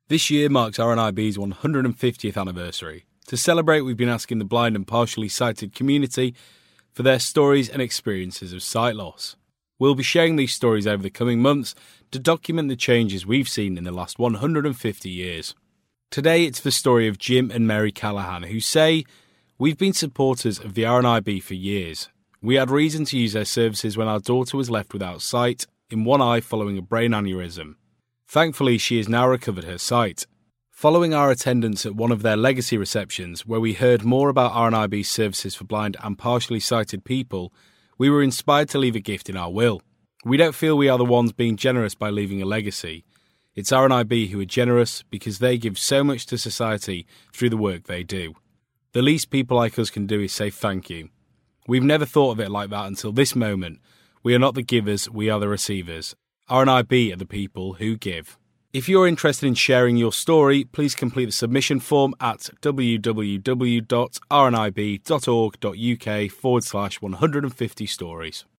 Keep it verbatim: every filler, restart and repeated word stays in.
This year marks R N I B's one hundred fiftieth anniversary. To celebrate, we've been asking the blind and partially sighted community for their stories and experiences of sight loss. We'll be sharing these stories over the coming months to document the changes we've seen in the last one hundred fifty years. Today it's the story of Jim and Mary Callahan, who say, "We've been supporters of the R N I B for years. We had reason to use their services when our daughter was left without sight in one eye following a brain aneurysm. Thankfully, she has now recovered her sight." Following our attendance at one of their legacy receptions, where we heard more about R N I B's services for blind and partially sighted people, we were inspired to leave a gift in our will. We don't feel we are the ones being generous by leaving a legacy. It's R N I B who are generous because they give so much to society through the work they do. The least people like us can do is say thank you. We've never thought of it like that until this moment. We are not the givers, we are the receivers. R N I B are the people who give. If you're interested in sharing your story, please complete the submission form at www.rnib.org.uk forward slash 150 stories.